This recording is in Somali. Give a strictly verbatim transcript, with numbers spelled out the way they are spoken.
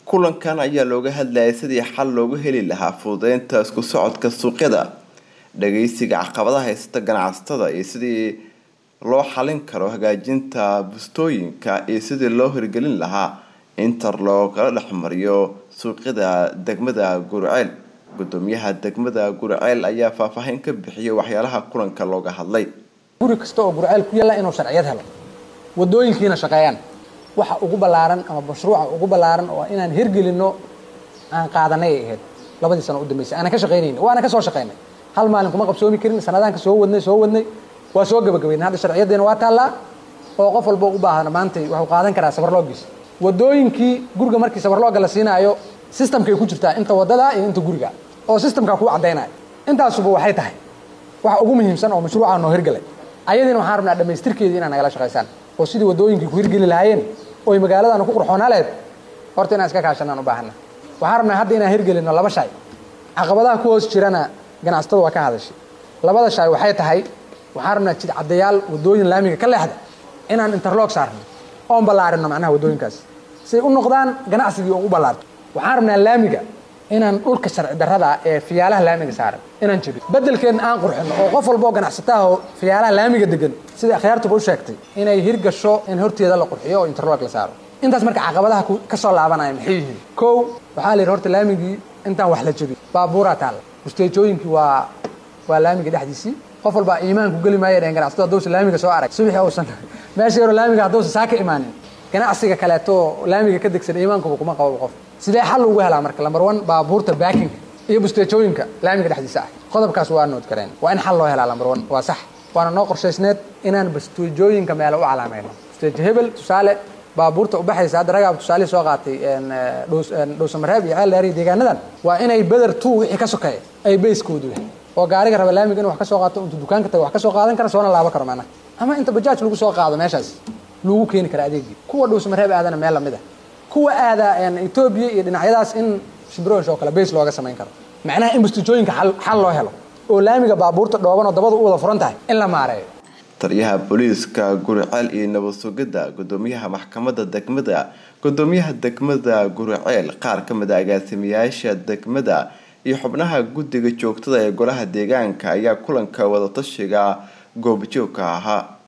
kulankan ayaa looga hadlayay sidii xal loogu heli lahaa fududeynta isku socodka suuqyada, dhageysiga caqabadaha haysta ganacsatada iyo sidii loo xalin karo hagaajinta bustooyinka iyo sidii loo hirgelin lahaa interlock la dhexmariyo suuqyada degmada Gurceel. Gudoomiyaha degmada Gurceel ayaa faahfaahin ka bixiyay waxyaalaha kulanka looga hadlay. guri kasta oo Gurceel ku yaala inuu sharciyad helo, wadooyinkiina shaqeeyaan, waxa ugu balaaran ama mashruuca ugu balaaran oo inaan hirgelino aan qaadanay ahayd labadii sano u dambeysay ana ka shaqeynayno waana ka soo shaqeynay hal maalin kuma qabsoomi karin sanadaan ka soo wadnay soo wadnay waa soo gabagabeynay hadda sharciyadeena waa taala oo qof walba u baahan maanta wuxuu qaadan karaa sabar loogiis wadooyinkii guriga markii sabar looga la siinaayo systemkay ku jirtaa inta wadada iyo inta guriga oo systemka ku cadeynaayo intaasuba waxay tahay waxa ugu muhiimsan oo mashruuca noo hirgalay ayadina waxaan rabnaa dhameystirkeedii inaan nagala shaqeysaan oo sidii wadooyinkii ku hirgeli lahaayeen oo magaaladana ku qurxoonaa leed horta inaan iska kaashanaan u baahana waxaan rabnaa hadda inaan hirgelino laba shay caqabadaha ku hoos jirana ganacsatada waa ka hadashay labada shay waxay tahay waxaan rabnaa jid cadeyaal wadooyin laamiga ka leexda inaan interlock saarno oo balaarino macnaha wadooyinkaas si u noqdaan ganacsigii oo u balaarto waxaan rabnaa laamiga inaan dhulka sharci darrada ee fiyaalaha laamiga saaran inaan jiro bedelkeen aan qurxino oo qof walba oo ganacsataa oo fiyaalaha laamiga degan sida khiyaartuba u sheegtay inay hirgasho in horteeda la qurxiyo oo interlock la saaro intaas marka caqabadaha ka soo laabanaya maxay yihiin koow waxaa la yiri horta laamigii intaan wax la jabin baabuura taal musteejooyinkii waa waa laamiga dhexdiisii qof walba iimaan ku gali maayo in ganacsatada dowsa laamiga soo arag subaxii uusan meesha yaro laamiga haduu saaka imaanin ganacsiga kale to laamiga ka degsan iimaanku kuma qabo qof sidee xal ugu helaa marka number one baabuurta backing iyo musteejooyinka laamiga dhexdiisa ah qodobkaas waa nood kareen waa in xal loo helaa number one waa sax waana noo qorsheysneed inaan musteejooyinka meel u calaameeyno musteej hebel tusaale baabuurta u baxaysa hadda ragaab tusaale soo qaatay een dhoos dhoos mareeb iyo ceel dheeri deegaanadan waa inay bedar two wixii ka sokeey ay base-koodu leh oo gaariga raba laamiga inuu wax ka soo qaato intuu dukaanka tago wax ka soo qaadan kara soona laaba karo maana ama inta bajaaj lagu soo qaado meeshaas lagu keeni kara adeegii kuwa dhoos mareeb aadana meel lamid ah kuwa aada een Ethiopia iyo dhinacyadaas in shibrooyin oo kala base looga sameyn karo macnaha in musteejooyinka xal xal loo helo oo laamiga baabuurta dhooban oo dabada u wada furan tahay in la maareeyo taliyaha booliiska Gurceel iyo nabad sugidda gudoomiyaha maxkamadda degmada gudoomiyaha degmada Gurceel qaar ka mid ah agaasimayaasha degmada iyo xubnaha guddiga joogtada ee golaha deegaanka ayaa kulanka wada tashiga goobjoogka ahaa.